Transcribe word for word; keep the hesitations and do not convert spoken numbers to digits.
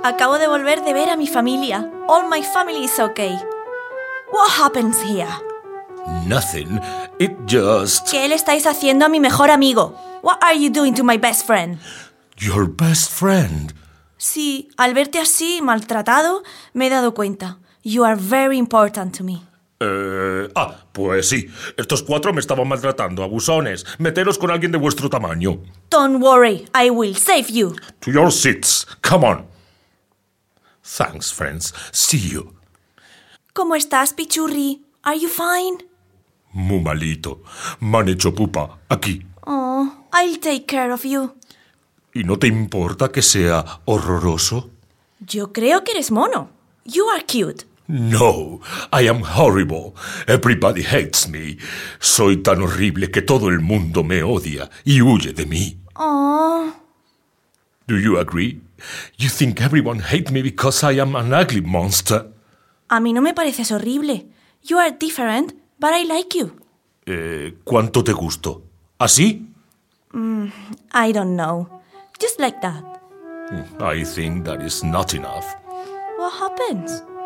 Acabo de volver de ver a mi familia. All my family is okay. What happens here? Nothing. It just... ¿Qué le estáis haciendo a mi mejor amigo? What are you doing to my best friend? Your best friend. Sí, al verte así, maltratado, me he dado cuenta. You are very important to me. Eh, ah, pues sí. Estos cuatro me estaban maltratando, abusones. Meteros con alguien de vuestro tamaño. Don't worry, I will save you. To your seats. Come on. Thanks, friends. See you. ¿Cómo estás, Pichurri? Are you fine? Muy malito. Me han hecho pupa. Aquí. Oh, I'll take care of you. ¿Y no te importa que sea horroroso? Yo creo que eres mono. You are cute. No, I am horrible. Everybody hates me. Soy tan horrible que todo el mundo me odia y huye de mí. Oh. Do you agree? You think everyone hates me because I am an ugly monster? A mí no me pareces horrible. You are different, but I like you. Eh, ¿Cuánto te gusto? ¿Así? Mm, I don't know. Just like that. I think that is not enough. What happens?